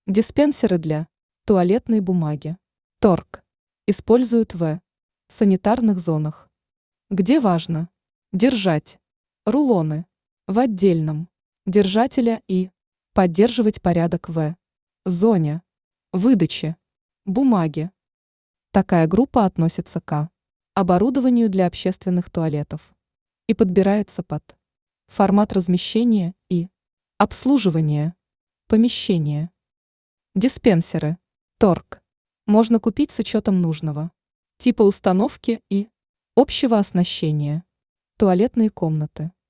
Диспенсеры для туалетной бумаги. Торг. Используют в санитарных зонах. Где важно держать рулоны в отдельном держателе и поддерживать порядок в зоне выдачи бумаги. Такая группа относится к оборудованию для общественных туалетов и подбирается под формат размещения и обслуживания помещения. Диспенсеры. Торг. Можно купить с учетом нужного типа установки и общего оснащения. Туалетные комнаты.